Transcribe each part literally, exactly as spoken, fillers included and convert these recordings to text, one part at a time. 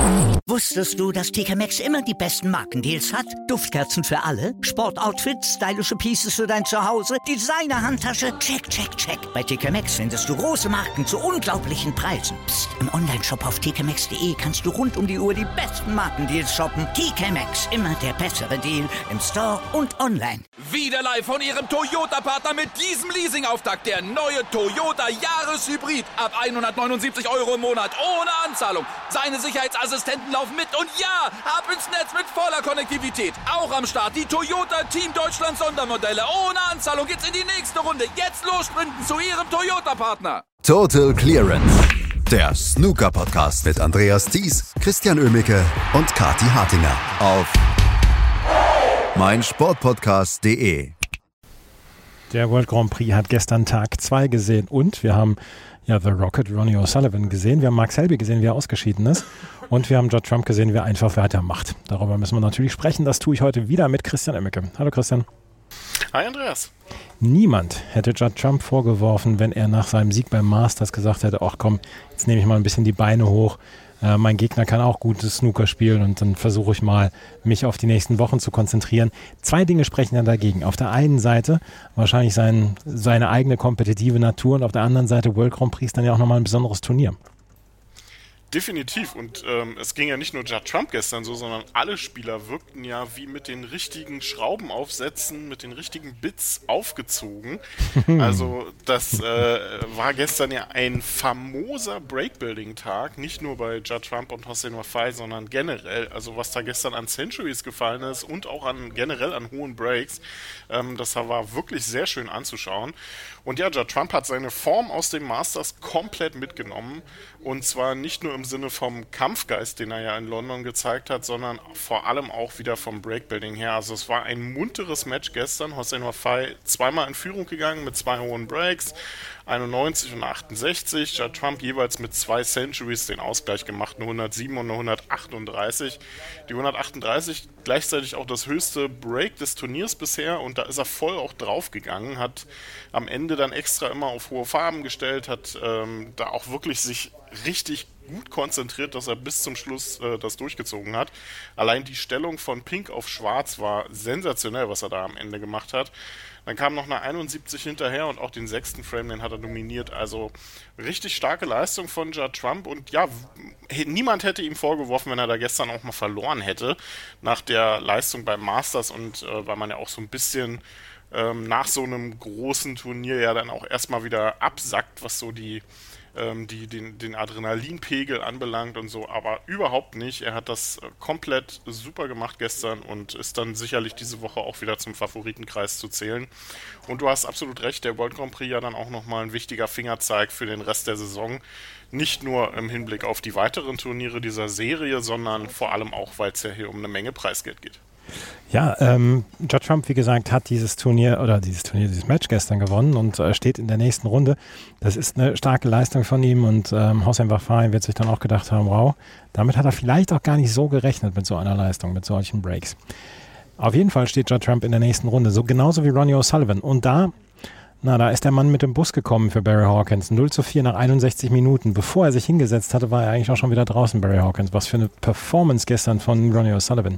Wusstest du, dass T K Maxx immer die besten Markendeals hat? Duftkerzen für alle, Sportoutfits, stylische Pieces für dein Zuhause, Designer-Handtasche, check, check, check. Bei T K Maxx findest du große Marken zu unglaublichen Preisen. Psst. Im Onlineshop auf t k maxx punkt d e kannst du rund um die Uhr die besten Markendeals shoppen. T K Maxx, immer der bessere Deal im Store und online. Wieder live von Ihrem Toyota-Partner mit diesem Leasing-Auftakt. Der neue Toyota Jahreshybrid. Ab hundertneunundsiebzig Euro im Monat. Ohne Anzahlung. Seine Sicherheitsassistenten laufen mit. Und ja, ab ins Netz mit voller Konnektivität. Auch am Start die Toyota Team Deutschland Sondermodelle. Ohne Anzahlung geht's in die nächste Runde. Jetzt los sprinten zu Ihrem Toyota-Partner. Total Clearance. Der Snooker-Podcast mit Andreas Thies, Christian Oemicke und Kathi Hartinger auf meinsportpodcast punkt de. Der World Grand Prix hat gestern Tag zwei gesehen und wir haben ja The Rocket, Ronnie O'Sullivan gesehen, wir haben Mark Selby gesehen, wie er ausgeschieden ist und wir haben Judd Trump gesehen, wie er einfach weitermacht. Darüber müssen wir natürlich sprechen, das tue ich heute wieder mit Christian Oemicke. Hallo Christian. Hi Andreas. Niemand hätte Judd Trump vorgeworfen, wenn er nach seinem Sieg beim Masters gesagt hätte, ach komm, jetzt nehme ich mal ein bisschen die Beine hoch, äh, mein Gegner kann auch gutes Snooker spielen und dann versuche ich mal, mich auf die nächsten Wochen zu konzentrieren. Zwei Dinge sprechen dann dagegen. Auf der einen Seite wahrscheinlich sein, seine eigene kompetitive Natur und auf der anderen Seite World Grand Prix ist dann ja auch nochmal ein besonderes Turnier. Definitiv. Und ähm, es ging ja nicht nur Judd Trump gestern so, sondern alle Spieler wirkten ja wie mit den richtigen Schraubenaufsätzen, mit den richtigen Bits aufgezogen. Also das äh, war gestern ja ein famoser Breakbuilding-Tag, nicht nur bei Judd Trump und Hossein Wafai, sondern generell. Also was da gestern an Centuries gefallen ist und auch an generell an hohen Breaks, ähm, das war wirklich sehr schön anzuschauen. Und ja, Judd Trump hat seine Form aus dem Masters komplett mitgenommen. Und zwar nicht nur im Sinne vom Kampfgeist, den er ja in London gezeigt hat, sondern vor allem auch wieder vom Breakbuilding her. Also es war ein munteres Match gestern. Hossein Wafai zweimal in Führung gegangen mit zwei hohen Breaks, einundneunzig und achtundsechzig. Judd Trump jeweils mit zwei Centuries den Ausgleich gemacht, eine hundertsieben und eine hundertachtunddreißig. Die hundertachtunddreißig gleichzeitig auch das höchste Break des Turniers bisher und da ist er voll auch draufgegangen, hat am Ende dann extra immer auf hohe Farben gestellt, hat ähm, da auch wirklich sich richtig gut konzentriert, dass er bis zum Schluss äh, das durchgezogen hat. Allein die Stellung von Pink auf Schwarz war sensationell, was er da am Ende gemacht hat. Dann kam noch eine einundsiebzig hinterher und auch den sechsten Frame, den hat er dominiert. Also richtig starke Leistung von Judd Trump und ja, niemand hätte ihm vorgeworfen, wenn er da gestern auch mal verloren hätte nach der Leistung beim Masters und äh, weil man ja auch so ein bisschen ähm, nach so einem großen Turnier ja dann auch erstmal wieder absackt, was so die Die, den, den Adrenalinpegel anbelangt und so, aber überhaupt nicht. Er hat das komplett super gemacht gestern und ist dann sicherlich diese Woche auch wieder zum Favoritenkreis zu zählen. Und du hast absolut recht, der World Grand Prix ja dann auch nochmal ein wichtiger Fingerzeig für den Rest der Saison. Nicht nur im Hinblick auf die weiteren Turniere dieser Serie, sondern vor allem auch, weil es ja hier um eine Menge Preisgeld geht. Ja, ähm, Judd Trump, wie gesagt, hat dieses Turnier oder dieses Turnier, dieses Match gestern gewonnen und äh, steht in der nächsten Runde. Das ist eine starke Leistung von ihm und ähm, Hossein Wafai wird sich dann auch gedacht haben, wow, damit hat er vielleicht auch gar nicht so gerechnet mit so einer Leistung, mit solchen Breaks. Auf jeden Fall steht Judd Trump in der nächsten Runde, so genauso wie Ronnie O'Sullivan. Und da, na, da ist der Mann mit dem Bus gekommen für Barry Hawkins. null zu vier nach einundsechzig Minuten. Bevor er sich hingesetzt hatte, war er eigentlich auch schon wieder draußen, Barry Hawkins. Was für eine Performance gestern von Ronnie O'Sullivan.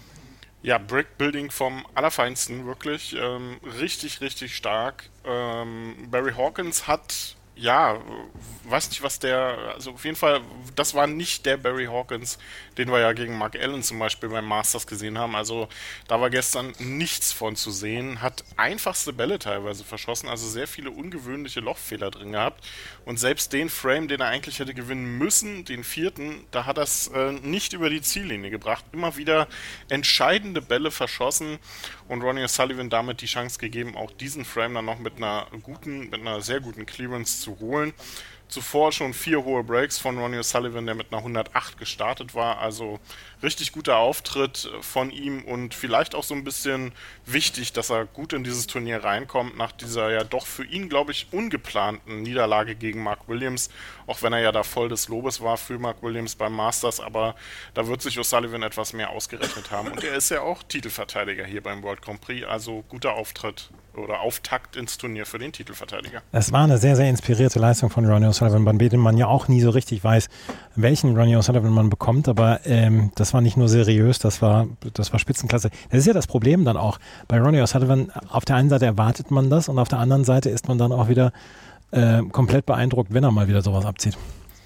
Ja, Breakbuilding vom Allerfeinsten, wirklich. Ähm, richtig, richtig stark. Ähm, Barry Hawkins hat, ja, weiß nicht, was der, also auf jeden Fall, das war nicht der Barry Hawkins, den wir ja gegen Mark Allen zum Beispiel beim Masters gesehen haben. Also da war gestern nichts von zu sehen. Hat einfachste Bälle teilweise verschossen, also sehr viele ungewöhnliche Lochfehler drin gehabt. Und selbst den Frame, den er eigentlich hätte gewinnen müssen, den vierten, da hat er es äh, nicht über die Ziellinie gebracht. Immer wieder entscheidende Bälle verschossen und Ronnie O'Sullivan damit die Chance gegeben, auch diesen Frame dann noch mit einer guten, mit einer sehr guten Clearance zu holen. Zuvor schon vier hohe Breaks von Ronnie O'Sullivan, der mit einer hundertacht gestartet war. Also richtig guter Auftritt von ihm und vielleicht auch so ein bisschen wichtig, dass er gut in dieses Turnier reinkommt, nach dieser ja doch für ihn, glaube ich, ungeplanten Niederlage gegen Mark Williams. Auch wenn er ja da voll des Lobes war für Mark Williams beim Masters, aber da wird sich O'Sullivan etwas mehr ausgerechnet haben. Und er ist ja auch Titelverteidiger hier beim World Grand Prix, also guter Auftritt oder Auftakt ins Turnier für den Titelverteidiger. Es war eine sehr, sehr inspirierte Leistung von Ronnie O'Sullivan, bei dem man ja auch nie so richtig weiß, welchen Ronnie O'Sullivan man bekommt, aber ähm, das war nicht nur seriös, das war, das war Spitzenklasse. Das ist ja das Problem dann auch. Bei Ronnie O'Sullivan, auf der einen Seite erwartet man das und auf der anderen Seite ist man dann auch wieder äh, komplett beeindruckt, wenn er mal wieder sowas abzieht.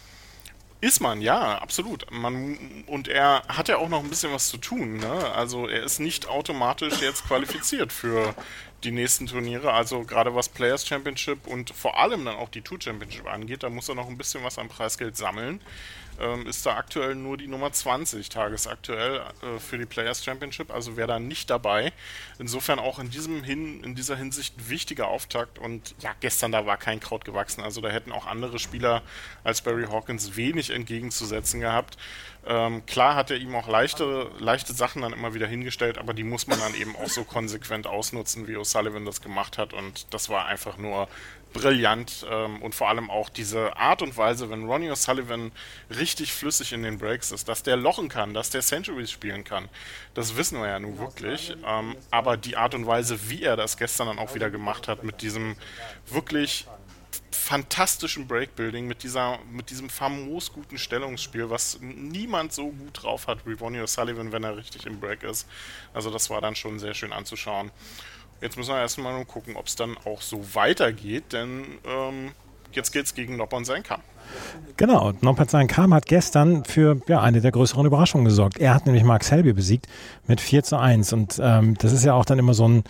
Ist man, ja, absolut. Man, und er hat ja auch noch ein bisschen was zu tun, ne? Also er ist nicht automatisch jetzt qualifiziert für die nächsten Turniere, also gerade was Players Championship und vor allem dann auch die Tour Championship angeht, da muss er noch ein bisschen was an Preisgeld sammeln. Ähm, ist da aktuell nur die Nummer zwanzig tagesaktuell äh, für die Players Championship, also wäre da nicht dabei. Insofern auch in diesem Hin, in dieser Hinsicht ein wichtiger Auftakt und ja, gestern da war kein Kraut gewachsen, also da hätten auch andere Spieler als Barry Hawkins wenig entgegenzusetzen gehabt. Ähm, klar hat er ihm auch leichte, leichte Sachen dann immer wieder hingestellt, aber die muss man dann eben auch so konsequent ausnutzen, wie O'Sullivan das gemacht hat und das war einfach nur brillant ähm, und vor allem auch diese Art und Weise, wenn Ronnie O'Sullivan richtig flüssig in den Breaks ist, dass der lochen kann, dass der Centuries spielen kann, das wissen wir ja nun wirklich, ähm, aber die Art und Weise, wie er das gestern dann auch wieder gemacht hat, mit diesem wirklich fantastischen Breakbuilding, mit dieser, mit diesem famos guten Stellungsspiel, was niemand so gut drauf hat wie Ronnie O'Sullivan, wenn er richtig im Break ist. Also das war dann schon sehr schön anzuschauen. Jetzt müssen wir erstmal nur gucken, ob es dann auch so weitergeht, denn ähm, jetzt geht's gegen Noppon Saengkham. Genau, Noppon Saengkham hat gestern für ja, eine der größeren Überraschungen gesorgt. Er hat nämlich Mark Selby besiegt mit vier zu eins und ähm, das ist ja auch dann immer so ein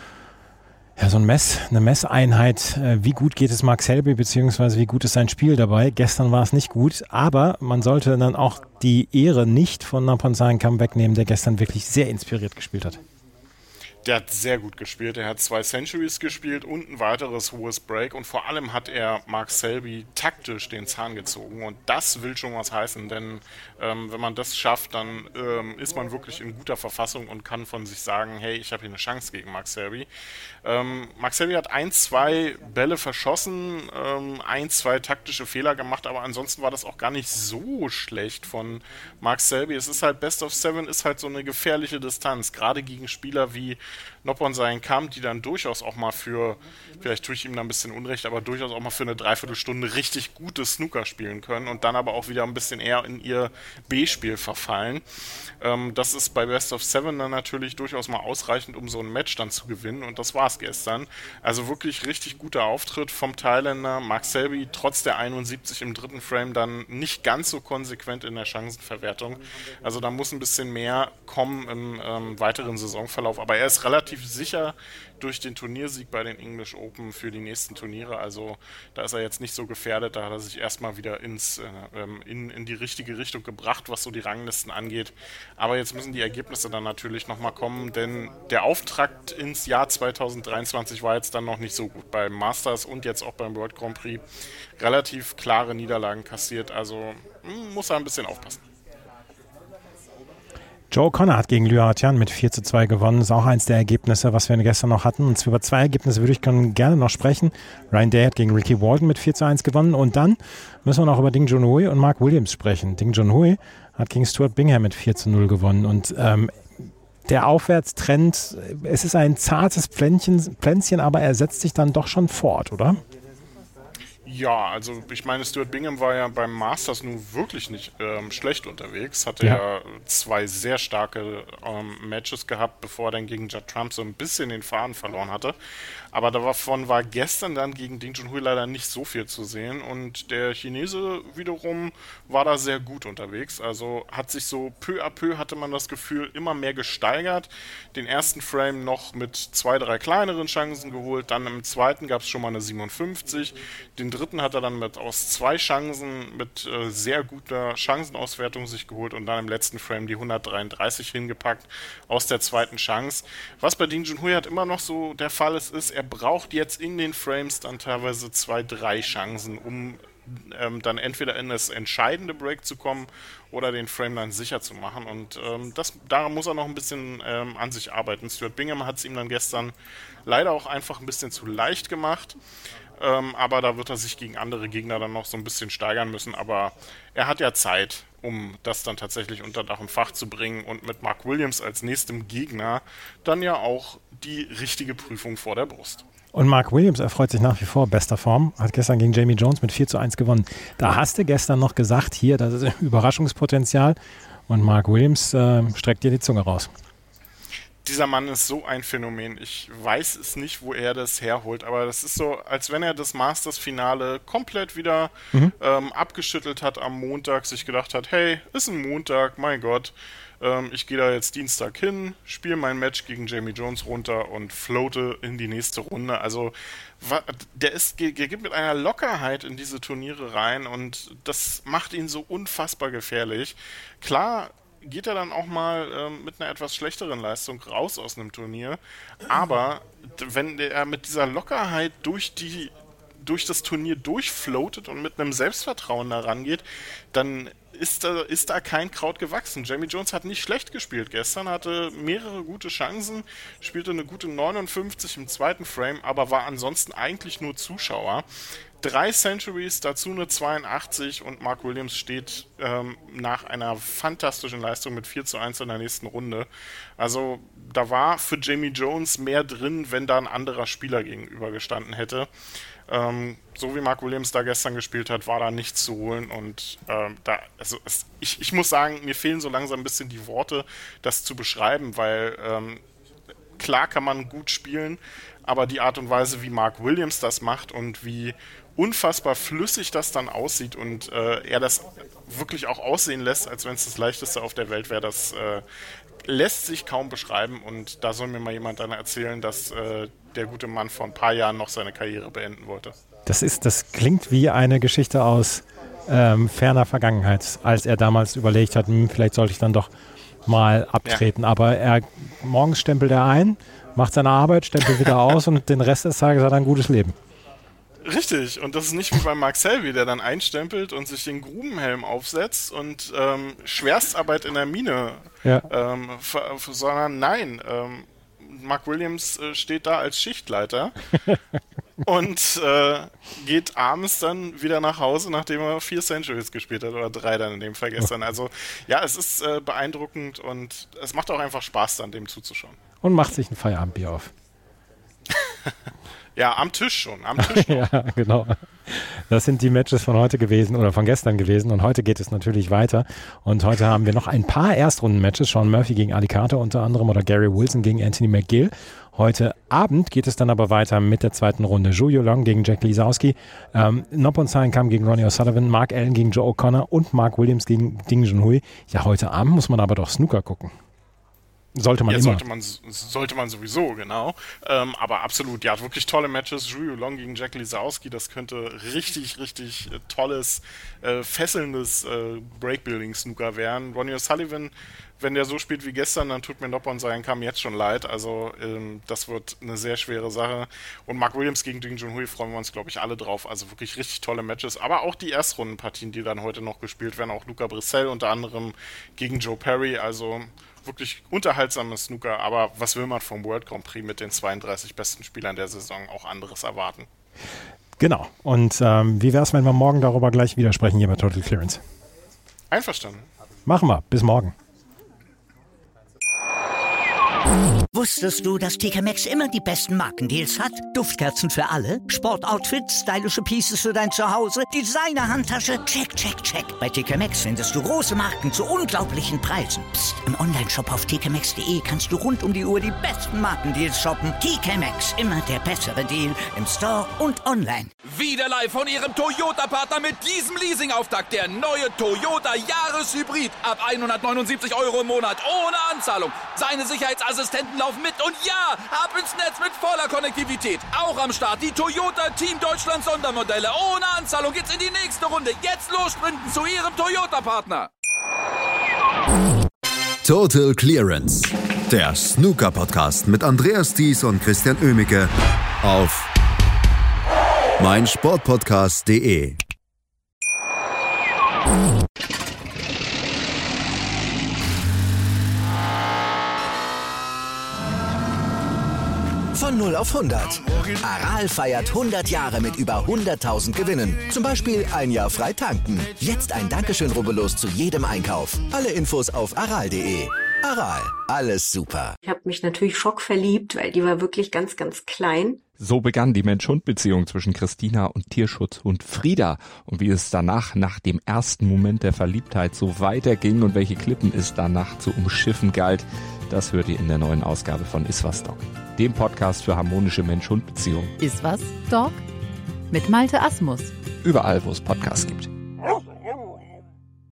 Ja, so ein Mess, eine Messeinheit, wie gut geht es Mark Selby, beziehungsweise wie gut ist sein Spiel dabei. Gestern war es nicht gut, aber man sollte dann auch die Ehre nicht von Noppon Saengkham wegnehmen, der gestern wirklich sehr inspiriert gespielt hat. Der hat sehr gut gespielt. Er hat zwei Centuries gespielt und ein weiteres hohes Break. Und vor allem hat er Mark Selby taktisch den Zahn gezogen. Und das will schon was heißen, denn ähm, wenn man das schafft, dann ähm, ist man wirklich in guter Verfassung und kann von sich sagen, hey, ich habe hier eine Chance gegen Mark Selby. Ähm, Mark Selby hat ein, zwei Bälle verschossen, ähm, ein, zwei taktische Fehler gemacht, aber ansonsten war das auch gar nicht so schlecht von Mark Selby. Es ist halt Best of Seven, ist halt so eine gefährliche Distanz, gerade gegen Spieler wie Noppon Saengkham, die dann durchaus auch mal für, vielleicht tue ich ihm da ein bisschen Unrecht, aber durchaus auch mal für eine Dreiviertelstunde richtig gutes Snooker spielen können und dann aber auch wieder ein bisschen eher in ihr B-Spiel verfallen. Ähm, das ist bei Best of Seven dann natürlich durchaus mal ausreichend, um so ein Match dann zu gewinnen und das war es gestern. Also wirklich richtig guter Auftritt vom Thailänder. Mark Selby trotz der einundsiebzig im dritten Frame dann nicht ganz so konsequent in der Chancenverwertung. Also da muss ein bisschen mehr kommen im ähm, weiteren Saisonverlauf, aber er ist relativ sicher durch den Turniersieg bei den English Open für die nächsten Turniere, also da ist er jetzt nicht so gefährdet, da hat er sich erstmal wieder ins, äh, in, in die richtige Richtung gebracht, was so die Ranglisten angeht, aber jetzt müssen die Ergebnisse dann natürlich nochmal kommen, denn der Auftakt ins Jahr zweitausenddreiundzwanzig war jetzt dann noch nicht so gut, beim Masters und jetzt auch beim World Grand Prix relativ klare Niederlagen kassiert, also mh, muss er ein bisschen aufpassen. Joe O'Connor hat gegen Liu Hartian mit vier zu zwei gewonnen. Das ist auch eins der Ergebnisse, was wir gestern noch hatten. Und über zwei Ergebnisse würde ich gerne noch sprechen. Ryan Day hat gegen Ricky Walton mit vier zu eins gewonnen. Und dann müssen wir noch über Ding Junhui und Mark Williams sprechen. Ding Junhui hat gegen Stuart Bingham mit vier zu null gewonnen. Und ähm, der Aufwärtstrend, es ist ein zartes Pflänzchen, Pflänzchen, aber er setzt sich dann doch schon fort, oder? Ja, also ich meine, Stuart Bingham war ja beim Masters nun wirklich nicht ähm, schlecht unterwegs. Hatte ja. ja zwei sehr starke ähm, Matches gehabt, bevor er dann gegen Judd Trump so ein bisschen den Faden verloren hatte. Aber davon war gestern dann gegen Ding Junhui leider nicht so viel zu sehen. Und der Chinese wiederum war da sehr gut unterwegs. Also hat sich so peu à peu, hatte man das Gefühl, immer mehr gesteigert. Den ersten Frame noch mit zwei, drei kleineren Chancen geholt. Dann im zweiten gab es schon mal eine siebenundfünfzig. Den dritten hat er dann mit aus zwei Chancen mit äh, sehr guter Chancenauswertung sich geholt und dann im letzten Frame die hundertdreiunddreißig hingepackt aus der zweiten Chance. Was bei Ding Junhui halt immer noch so der Fall ist, ist, er braucht jetzt in den Frames dann teilweise zwei, drei Chancen, um ähm, dann entweder in das entscheidende Break zu kommen oder den Frame dann sicher zu machen und ähm, das, daran muss er noch ein bisschen ähm, an sich arbeiten. Stuart Bingham hat es ihm dann gestern leider auch einfach ein bisschen zu leicht gemacht. Ähm, aber da wird er sich gegen andere Gegner dann noch so ein bisschen steigern müssen. Aber er hat ja Zeit, um das dann tatsächlich unter Dach und Fach zu bringen und mit Mark Williams als nächstem Gegner dann ja auch die richtige Prüfung vor der Brust. Und Mark Williams erfreut sich nach wie vor bester Form, hat gestern gegen Jamie Jones mit vier zu eins gewonnen. Da hast du gestern noch gesagt, hier, das ist Überraschungspotenzial, und Mark Williams äh, streckt dir die Zunge raus. Dieser Mann ist so ein Phänomen. Ich weiß es nicht, wo er das herholt, aber das ist so, als wenn er das Masters-Finale komplett wieder mhm. ähm, abgeschüttelt hat am Montag, sich gedacht hat, hey, ist ein Montag, mein Gott, ähm, ich gehe da jetzt Dienstag hin, spiele mein Match gegen Jamie Jones runter und floate in die nächste Runde. Also der, ist, der geht mit einer Lockerheit in diese Turniere rein und das macht ihn so unfassbar gefährlich. Klar, geht er dann auch mal ähm, mit einer etwas schlechteren Leistung raus aus einem Turnier. Aber wenn er mit dieser Lockerheit durch die durch das Turnier durchfloatet und mit einem Selbstvertrauen da rangeht, dann ist da, ist da kein Kraut gewachsen. Jamie Jones hat nicht schlecht gespielt gestern, hatte mehrere gute Chancen, spielte eine gute neunundfünfzig im zweiten Frame, aber war ansonsten eigentlich nur Zuschauer. Drei Centuries, dazu eine zweiundachtzig und Mark Williams steht ähm, nach einer fantastischen Leistung mit vier zu eins in der nächsten Runde. Also da war für Jamie Jones mehr drin, wenn da ein anderer Spieler gegenüber gestanden hätte. Ähm, so wie Mark Williams da gestern gespielt hat, war da nichts zu holen und ähm, da, also es, ich, ich muss sagen, mir fehlen so langsam ein bisschen die Worte, das zu beschreiben, weil ähm, klar kann man gut spielen, aber die Art und Weise, wie Mark Williams das macht und wie unfassbar flüssig das dann aussieht und äh, er das wirklich auch aussehen lässt, als wenn es das Leichteste auf der Welt wäre, das äh, lässt sich kaum beschreiben und da soll mir mal jemand dann erzählen, dass äh, der gute Mann vor ein paar Jahren noch seine Karriere beenden wollte. Das ist, das klingt wie eine Geschichte aus ähm, ferner Vergangenheit, als er damals überlegt hat, hm, vielleicht sollte ich dann doch mal abtreten. Ja. Aber er morgens stempelt er ein, macht seine Arbeit, stempelt wieder aus und den Rest des Tages hat er ein gutes Leben. Richtig, und das ist nicht wie bei Mark Selby, der dann einstempelt und sich den Grubenhelm aufsetzt und ähm, Schwerstarbeit in der Mine, ja. ähm, f- f- sondern nein, ähm, Mark Williams äh, steht da als Schichtleiter und äh, geht abends dann wieder nach Hause, nachdem er vier Centuries gespielt hat, oder drei dann in dem Fall gestern. Also ja, es ist äh, beeindruckend und es macht auch einfach Spaß, dann dem zuzuschauen. Und macht sich ein Feierabendbier auf. Ja, am Tisch schon, am Tisch schon. Ja, genau. Das sind die Matches von heute gewesen oder von gestern gewesen und heute geht es natürlich weiter und heute haben wir noch ein paar Erstrunden-Matches, Sean Murphy gegen Ali Carter unter anderem oder Gary Wilson gegen Anthony McGill. Heute Abend geht es dann aber weiter mit der zweiten Runde. Zhou Yuelong gegen Jack Lisowski, ähm, Noppon-Sain kam gegen Ronnie O'Sullivan, Mark Allen gegen Joe O'Connor und Mark Williams gegen Ding Junhui. Ja, heute Abend muss man aber doch Snooker gucken. Sollte man ja, immer. Sollte man, sollte man sowieso, genau. Ähm, aber absolut, ja, wirklich tolle Matches. Zhou Yuelong gegen Jack Lisowski, das könnte richtig, richtig äh, tolles, äh, fesselndes äh, Breakbuilding-Snooker werden. Ronnie O'Sullivan, wenn der so spielt wie gestern, dann tut mir Noppon-Sain kam jetzt schon leid. Also ähm, das wird eine sehr schwere Sache. Und Mark Williams gegen Ding Junhui freuen wir uns, glaube ich, alle drauf. Also wirklich richtig tolle Matches. Aber auch die Erstrundenpartien, die dann heute noch gespielt werden. Auch Luca Brissell unter anderem gegen Joe Perry. Also wirklich unterhaltsames Snooker, aber was will man vom World Grand Prix mit den zweiunddreißig besten Spielern der Saison auch anderes erwarten? Genau. Und ähm, wie wäre es, wenn wir morgen darüber gleich wieder sprechen hier bei Total Clearance? Einverstanden. Machen wir. Bis morgen. Wusstest du, dass T K Maxx immer die besten Markendeals hat? Duftkerzen für alle, Sportoutfits, stylische Pieces für dein Zuhause, Designer-Handtasche, check, check, check. Bei T K Maxx findest du große Marken zu unglaublichen Preisen. Psst. Im Onlineshop auf t k maxx punkt d e kannst du rund um die Uhr die besten Markendeals shoppen. T K Maxx, immer der bessere Deal im Store und online. Wieder live von ihrem Toyota-Partner mit diesem Leasing-Auftakt. Der neue Toyota Jahreshybrid. Ab hundertneunundsiebzig Euro im Monat ohne Anzahlung. Seine Sicherheitsassistenten laufen mit und ja, ab ins Netz mit voller Konnektivität. Auch am Start die Toyota Team Deutschland Sondermodelle. Ohne Anzahlung geht's in die nächste Runde. Jetzt los sprinten zu ihrem Toyota-Partner. Total Clearance. Der Snooker-Podcast mit Andreas Thies und Christian Oemicke auf meinsportpodcast punkt de. Von null auf hundert. Aral feiert hundert Jahre mit über hunderttausend Gewinnen. Zum Beispiel ein Jahr frei tanken. Jetzt ein Dankeschön, rubbellos zu jedem Einkauf. Alle Infos auf aral punkt de. Aral, alles super. Ich habe mich natürlich schockverliebt, weil die war wirklich ganz, ganz klein. So begann die Mensch-Hund-Beziehung zwischen Christina und Tierschutzhund Frieda. Und wie es danach, nach dem ersten Moment der Verliebtheit, so weiterging und welche Klippen es danach zu umschiffen galt, das hört ihr in der neuen Ausgabe von Iswas Dog, dem Podcast für harmonische Mensch-Hund-Beziehungen. Iswas Dog? Mit Malte Asmus. Überall, wo es Podcasts gibt.